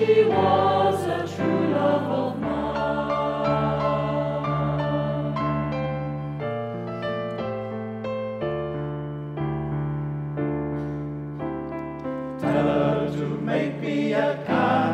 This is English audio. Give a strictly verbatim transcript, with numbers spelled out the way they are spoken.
she was a true love of mine. Tell her to make me a kind